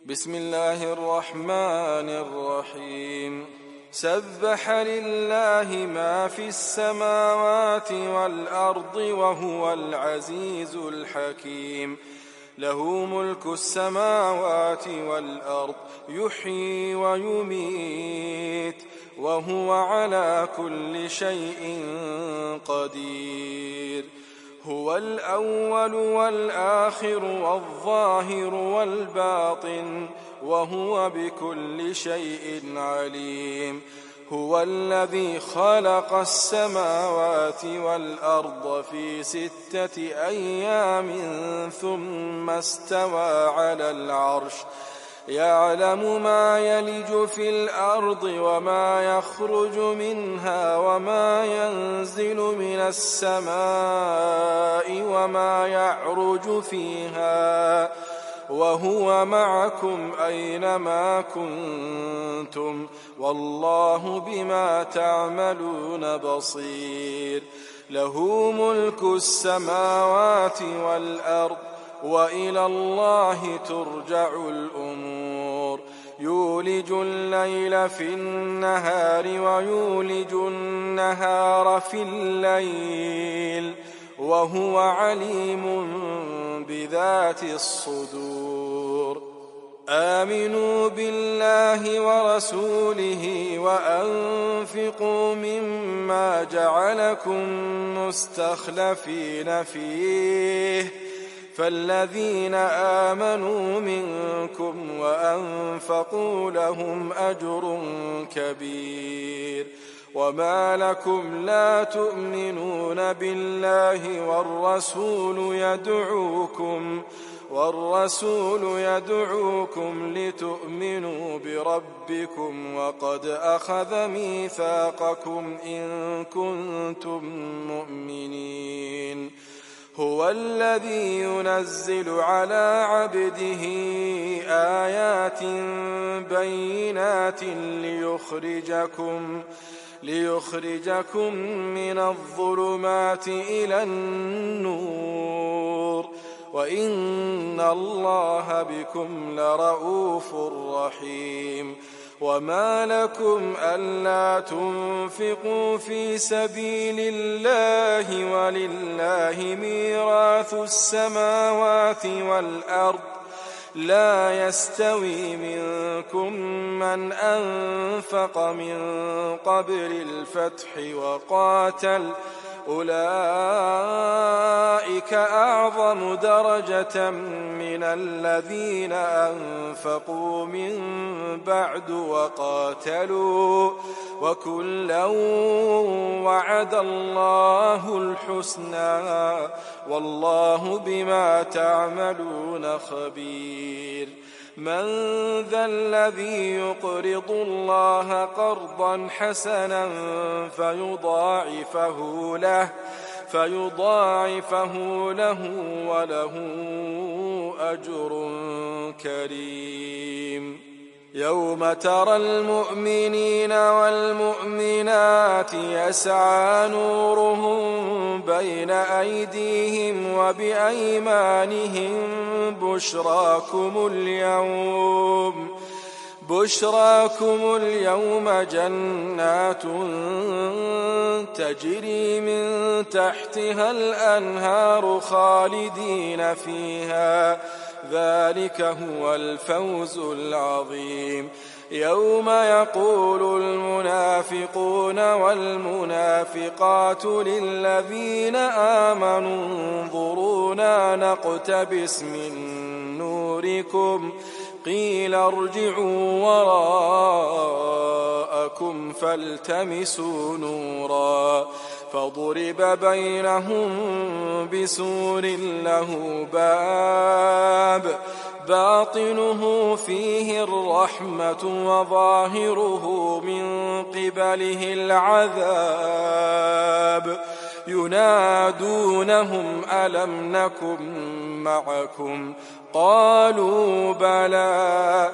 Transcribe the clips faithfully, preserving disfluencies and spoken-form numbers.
بسم الله الرحمن الرحيم. سبح لله ما في السماوات والأرض وهو العزيز الحكيم. له ملك السماوات والأرض يحيي ويميت وهو على كل شيء قدير. هو الأول والآخر والظاهر والباطن وهو بكل شيء عليم. هو الذي خلق السماوات والأرض في ستة أيام ثم استوى على العرش يعلم ما يلج في الأرض وما يخرج منها وما ينزل من السماء وما يعرج فيها وهو معكم أينما كنتم والله بما تعملون بصير. له ملك السماوات والأرض وإلى الله ترجع الأمور. يولج الليل في النهار ويولج النهار في الليل وهو عليم بذات الصدور. آمنوا بالله ورسوله وأنفقوا مما جعلكم مستخلفين فيه فالذين آمنوا منكم وأنفقوا لهم أجر كبير. وما لكم لا تؤمنون بالله والرسول يدعوكم والرسول يدعوكم لتؤمنوا بربكم وقد أخذ ميثاقكم إن كنتم مؤمنين. هو الذي ينزل على عبده آيات بينات ليخرجكم ليخرجكم من الظلمات إلى النور وإن الله بكم لرءوف رحيم. وما لكم ألا تنفقوا في سبيل الله ولله ميراث السماوات والأرض لا يستوي منكم من أنفق من قبل الفتح وقاتل أولئك أعظم درجة من الذين أنفقوا من بعد وقاتلوا وكلا وعد الله الحسنى والله بما تعملون خبير. من ذا الذي يقرض الله قرضا حسنا فيضاعفه له فيضاعفه له وله أجر كريم. يوم ترى المؤمنين والمؤمنات يسعى نورهم بين أيديهم وبأيمانهم بشراكم اليوم بشراكم اليوم جنات تجري من تحتها الأنهار خالدين فيها ذلك هو الفوز العظيم. يوم يقول المنافقون والمنافقات للذين آمنوا انظرونا نقتبس من نوركم قيل ارجعوا وراءكم فالتمسوا نورا فضرب بينهم بسور له باب باطنه فيه الرحمة وظاهره من قبله العذاب ينادونهم ألم نكن معكم قالوا بلى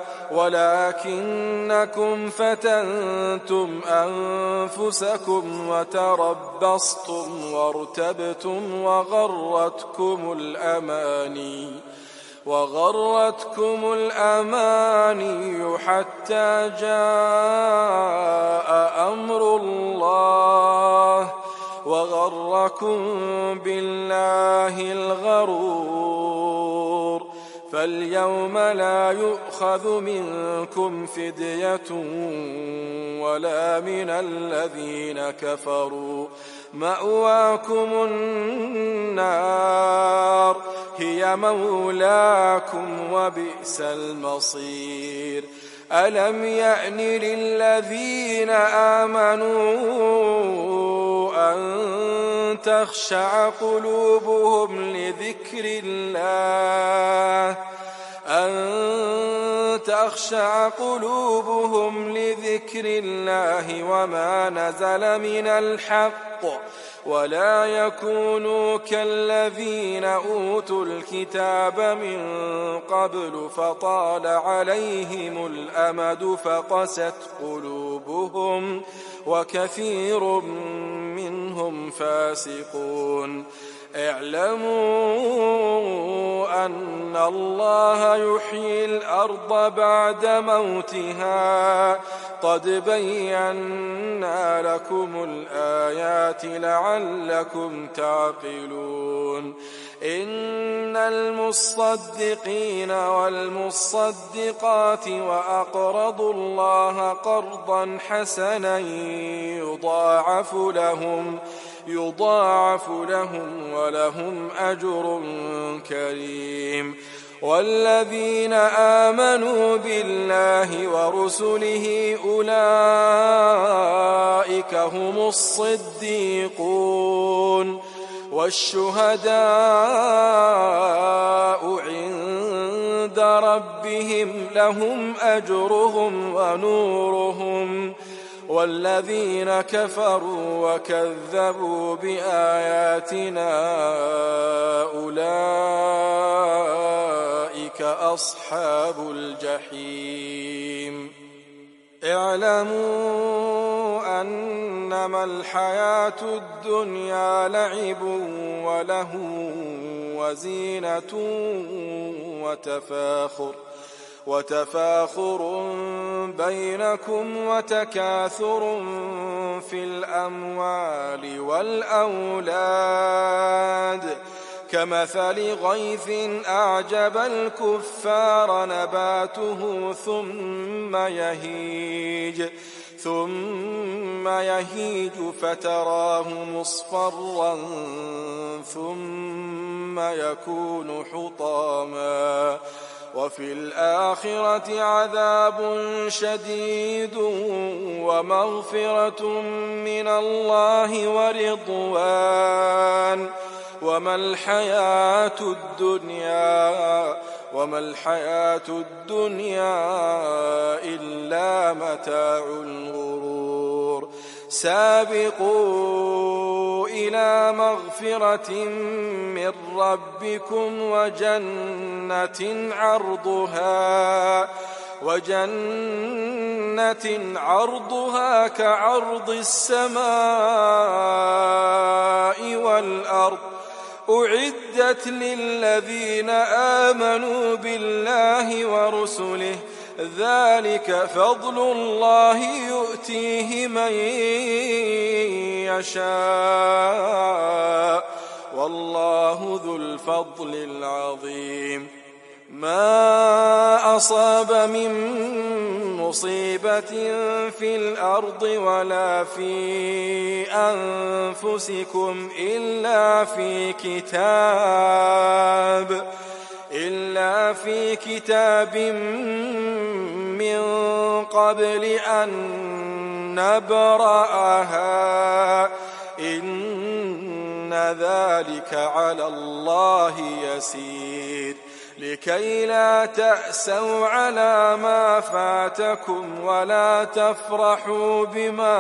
ولكنكم فتنتم أنفسكم وتربصتم وارتبتم وغرتكم الأماني وغرتكم الأماني حتى جاء أمر الله وغركم بالله الغرور فاليوم لا يؤخذ منكم فدية ولا من الذين كفروا مأواكم النار هي مولاكم وبئس المصير ألم يأن للذين آمنوا أن تخشع قلوبهم لذكر الله أن تخشع قلوبهم لذكر الله وما نزل من الحق ولا يكونوا كالذين أوتوا الكتاب من قبل فطال عليهم الأمد فقست قلوبهم وكثير منهم فاسقون اعلموا أن الله يحيي الأرض بعد موتها قد بينا لكم الآيات لعلكم تعقلون إن المصدقين والمصدقات وأقرضوا الله قرضا حسنا يضاعف لهم يضاعف لهم ولهم أجر كريم والذين آمنوا بالله ورسله أولئك هم الصديقون والشهداء عند ربهم لهم أجرهم ونورهم والذين كفروا وكذبوا بآياتنا أولئك أصحاب الجحيم اعلموا أنما الحياة الدنيا لعب ولهو وزينة وتفاخر وتفاخر بينكم وتكاثر في الأموال والأولاد كمثل غيث أعجب الكفار نباته ثم يهيج ثم يهيج فتراه مصفرا ثم يكون حطاما وفي الآخرة عذاب شديد ومغفرة من الله ورضوان وما الحياة الدنيا وما الحياة الدنيا إلا متاع الغرور سابقوا إلى مغفرة من ربكم وجنة عرضها وجنة عرضها كعرض السماء والأرض أعدت للذين آمنوا بالله ورسله ذلك فضل الله يؤتيه من يشاء والله ذو الفضل العظيم ما أصاب من مصيبة في الأرض ولا في أنفسكم إلا في كتاب إلا في كتاب من قبل أن نبرأها إن ذلك على الله يسير لكي لا تأسوا على ما فاتكم ولا تفرحوا بما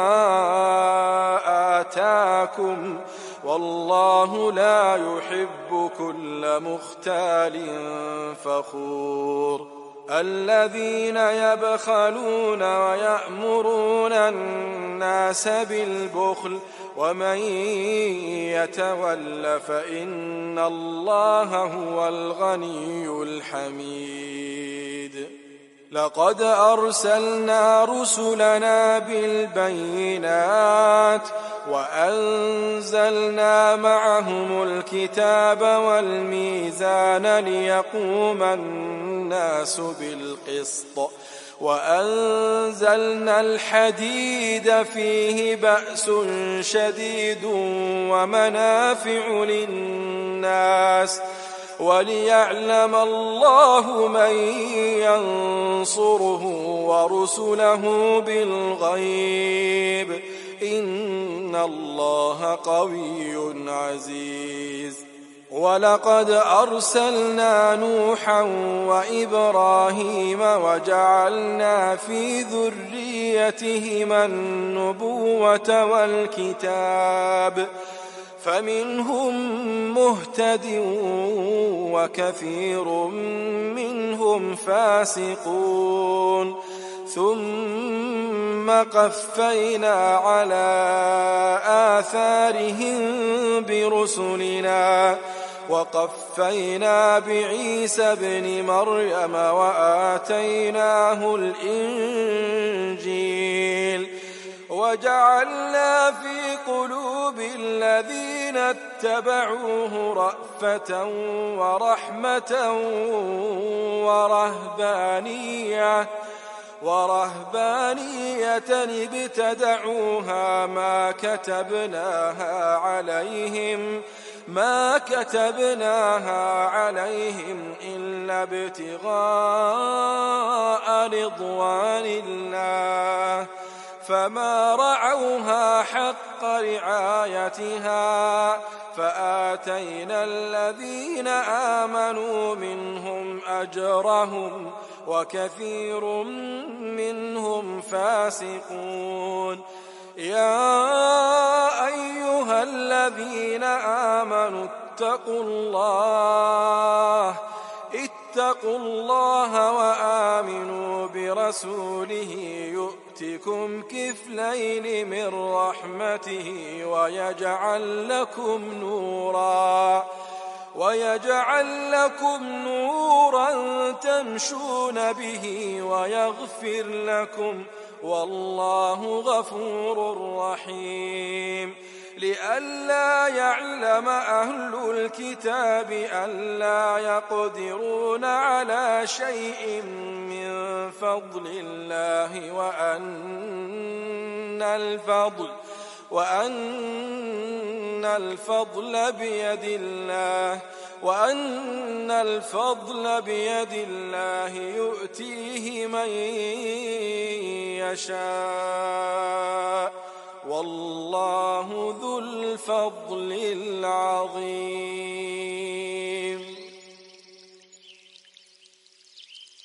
آتاكم والله لا يحب كل مختال فخور الذين يبخلون ويأمرون الناس بالبخل ومن يتول فإن الله هو الغني الحميد. لقد أرسلنا رسلنا بالبينات وأنزلنا معهم الكتاب والميزان ليقوم الناس بالقسط وأنزلنا الحديد فيه بأس شديد ومنافع للناس وليعلم الله من ينصره ورسله بالغيب إن الله قوي عزيز. ولقد أرسلنا نوحا وإبراهيم وجعلنا في ذريتهما النبوة والكتاب فمنهم مهتد وكثير منهم فاسقون ثم قفينا على آثارهم برسلنا وقفينا بعيسى ابن مريم وآتيناه الإنجيل وجعلنا في قلوب الذين اتبعوه رأفة ورحمة ورهبانية ورهبانية ابتدعوها ما كتبناها عليهم ما كتبناها عليهم إلا ابتغاء رضوان الله فما رعوها حق رعايتها فآتينا الذين آمنوا منهم أجرهم وكثير منهم فاسقون. يا أيها الذين آمنوا اتقوا الله اتقوا الله وآمنوا برسوله يؤتكم كفلين من رحمته ويجعل لكم نورا ويجعل لكم نورا تمشون به ويغفر لكم والله غفور رحيم. لئلا يعلم أهل الكتاب ألا يقدرون على شيء من فضل الله وأن الفضل وأن الفضل بيد الله وأن الفضل بيد الله يؤتيه من يشاء والله ذو الفضل العظيم.